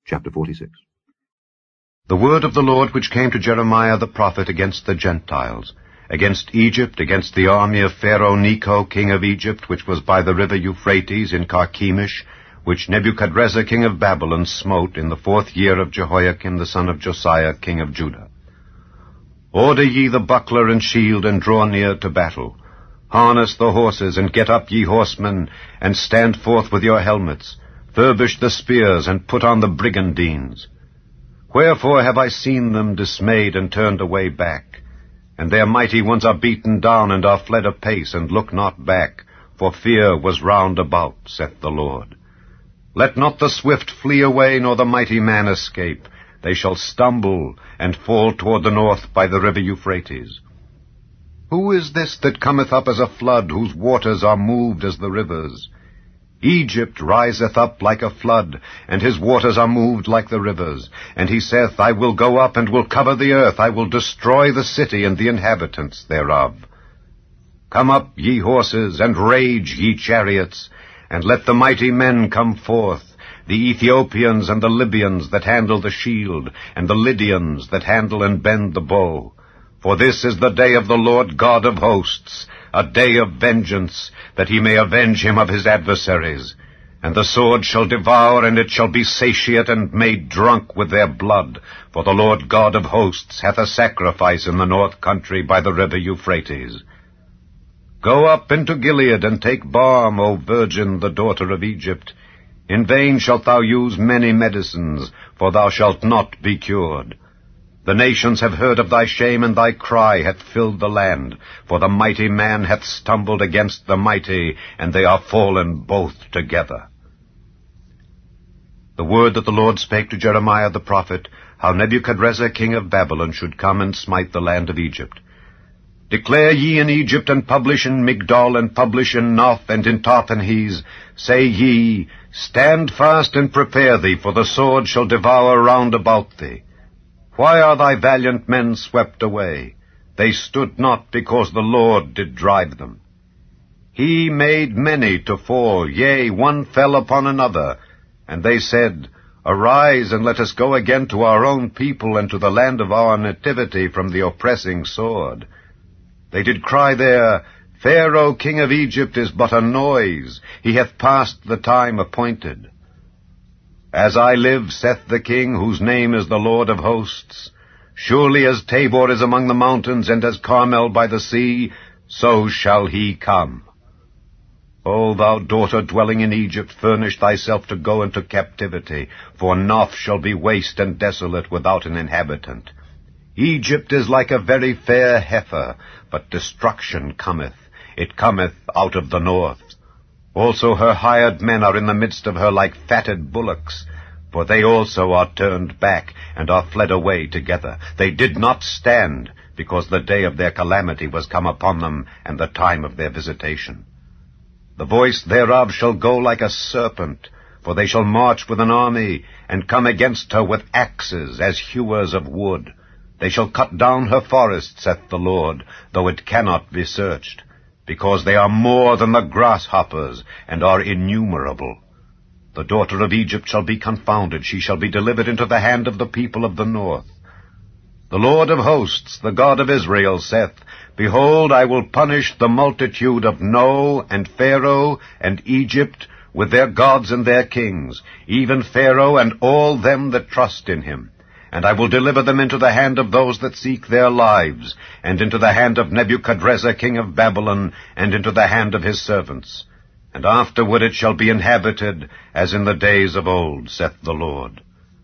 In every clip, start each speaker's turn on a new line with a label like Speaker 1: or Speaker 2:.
Speaker 1: Chapter 46.
Speaker 2: The word of the Lord which came to Jeremiah the prophet against the Gentiles, against Egypt, against the army of Pharaoh Necho king of Egypt, which was by the river Euphrates in Carchemish, which Nebuchadrezzar king of Babylon smote in the 4th year of Jehoiakim the son of Josiah king of Judah. Order ye the buckler and shield, and draw near to battle. Harness the horses, and get up ye horsemen, and stand forth with your helmets. Furbish the spears, and put on the brigandines. Wherefore have I seen them dismayed and turned away back? And their mighty ones are beaten down, and are fled apace, and look not back, for fear was round about, saith the Lord. Let not the swift flee away, nor the mighty man escape. They shall stumble, and fall toward the north by the river Euphrates. Who is this that cometh up as a flood, whose waters are moved as the rivers? Egypt riseth up like a flood, and his waters are moved like the rivers. And he saith, I will go up and will cover the earth, I will destroy the city and the inhabitants thereof. Come up, ye horses, and rage, ye chariots, and let the mighty men come forth, the Ethiopians and the Libyans that handle the shield, and the Lydians that handle and bend the bow. For this is the day of the Lord God of hosts, a day of vengeance, that he may avenge him of his adversaries. And the sword shall devour, and it shall be satiate and made drunk with their blood. For the Lord God of hosts hath a sacrifice in the north country by the river Euphrates. Go up into Gilead, and take balm, O virgin, the daughter of Egypt. In vain shalt thou use many medicines, for thou shalt not be cured. The nations have heard of thy shame, and thy cry hath filled the land. For the mighty man hath stumbled against the mighty, and they are fallen both together. The word that the Lord spake to Jeremiah the prophet, how Nebuchadrezzar king of Babylon should come and smite the land of Egypt. Declare ye in Egypt, and publish in Migdol, and publish in Noph, and in Tahpanhes. Say ye, Stand fast and prepare thee, for the sword shall devour round about thee. Why are thy valiant men swept away? They stood not, because the Lord did drive them. He made many to fall, yea, one fell upon another. And they said, Arise, and let us go again to our own people, and to the land of our nativity from the oppressing sword. They did cry there, Pharaoh king of Egypt is but a noise, he hath passed the time appointed. As I live, saith the King, whose name is the Lord of hosts, surely as Tabor is among the mountains, and as Carmel by the sea, so shall he come. O thou daughter dwelling in Egypt, furnish thyself to go into captivity, for Noph shall be waste and desolate without an inhabitant. Egypt is like a very fair heifer, but destruction cometh. It cometh out of the north. Also her hired men are in the midst of her like fatted bullocks, for they also are turned back, and are fled away together. They did not stand, because the day of their calamity was come upon them, and the time of their visitation. The voice thereof shall go like a serpent, for they shall march with an army, and come against her with axes, as hewers of wood. They shall cut down her forests, saith the Lord, though it cannot be searched, because they are more than the grasshoppers, and are innumerable. The daughter of Egypt shall be confounded, she shall be delivered into the hand of the people of the north. The Lord of hosts, the God of Israel, saith, Behold, I will punish the multitude of No, and Pharaoh, and Egypt, with their gods and their kings, even Pharaoh and all them that trust in him. And I will deliver them into the hand of those that seek their lives, and into the hand of Nebuchadrezzar king of Babylon, and into the hand of his servants. And afterward it shall be inhabited, as in the days of old, saith the Lord.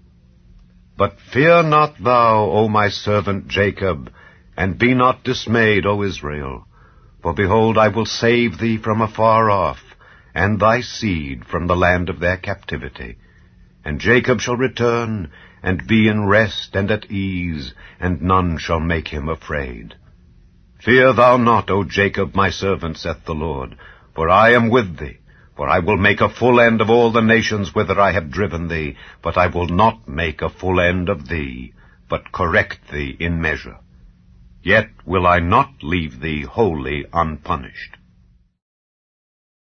Speaker 2: But fear not thou, O my servant Jacob, and be not dismayed, O Israel. For behold, I will save thee from afar off, and thy seed from the land of their captivity. And Jacob shall return, and be in rest and at ease, and none shall make him afraid. Fear thou not, O Jacob, my servant, saith the Lord, for I am with thee. For I will make a full end of all the nations whither I have driven thee, but I will not make a full end of thee, but correct thee in measure. Yet will I not leave thee wholly unpunished.